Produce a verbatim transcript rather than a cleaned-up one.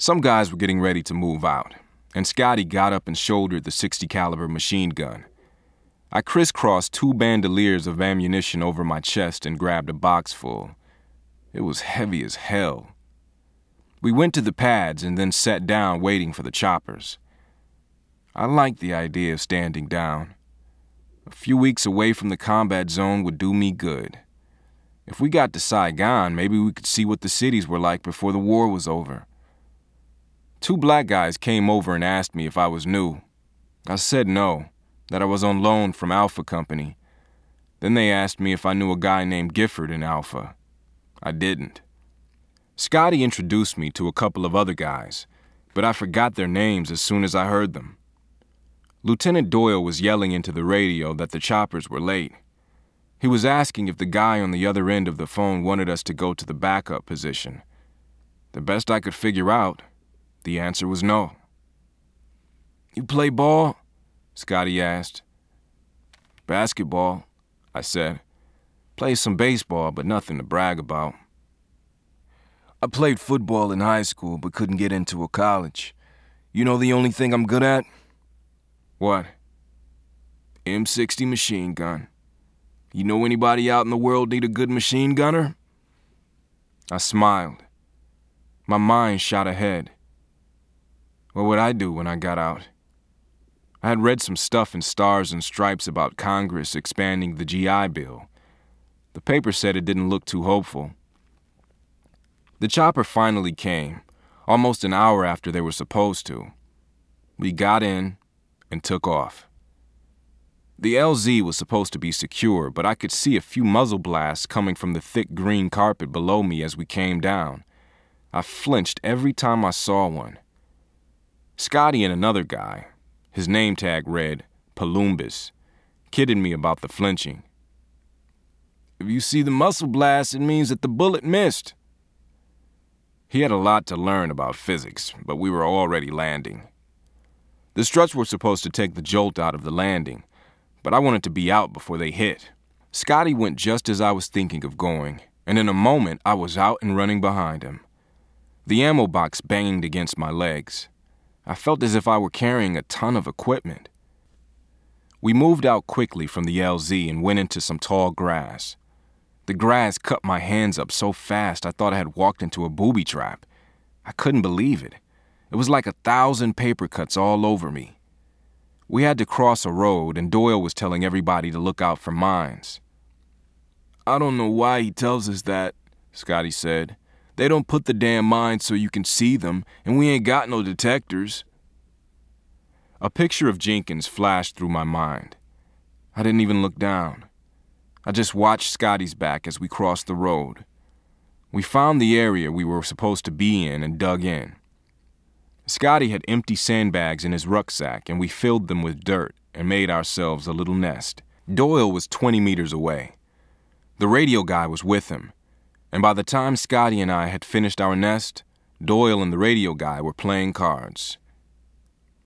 Some guys were getting ready to move out, and Scotty got up and shouldered the sixty caliber machine gun. I crisscrossed two bandoliers of ammunition over my chest and grabbed a box full. It was heavy as hell. We went to the pads and then sat down waiting for the choppers. I liked the idea of standing down. A few weeks away from the combat zone would do me good. If we got to Saigon, maybe we could see what the cities were like before the war was over. Two black guys came over and asked me if I was new. I said no, that I was on loan from Alpha Company. Then they asked me if I knew a guy named Gifford in Alpha. I didn't. Scotty introduced me to a couple of other guys, but I forgot their names as soon as I heard them. Lieutenant Doyle was yelling into the radio that the choppers were late. He was asking if the guy on the other end of the phone wanted us to go to the backup position. The best I could figure out, the answer was no. "You play ball?" Scotty asked. "Basketball," I said. "Play some baseball, but nothing to brag about." "I played football in high school, but couldn't get into a college. You know the only thing I'm good at?" "What?" "M sixty machine gun. You know anybody out in the world need a good machine gunner?" I smiled. My mind shot ahead. What would I do when I got out? I had read some stuff in Stars and Stripes about Congress expanding the G I Bill. The paper said it didn't look too hopeful. The chopper finally came, almost an hour after they were supposed to. We got in and took off. The L Z was supposed to be secure, but I could see a few muzzle blasts coming from the thick green carpet below me as we came down. I flinched every time I saw one. Scotty and another guy, his name tag read Palumbus, kidded me about the flinching. "If you see the muzzle blast, it means that the bullet missed." He had a lot to learn about physics, but we were already landing. The struts were supposed to take the jolt out of the landing, but I wanted to be out before they hit. Scotty went just as I was thinking of going, and in a moment I was out and running behind him. The ammo box banged against my legs. I felt as if I were carrying a ton of equipment. We moved out quickly from the L Z and went into some tall grass. The grass cut my hands up so fast I thought I had walked into a booby trap. I couldn't believe it. It was like a thousand paper cuts all over me. We had to cross a road, and Doyle was telling everybody to look out for mines. "I don't know why he tells us that," Scotty said. "They don't put the damn mines so you can see them, and we ain't got no detectors." A picture of Jenkins flashed through my mind. I didn't even look down. I just watched Scotty's back as we crossed the road. We found the area we were supposed to be in and dug in. Scotty had empty sandbags in his rucksack, and we filled them with dirt and made ourselves a little nest. Doyle was twenty meters away. The radio guy was with him, and by the time Scotty and I had finished our nest, Doyle and the radio guy were playing cards.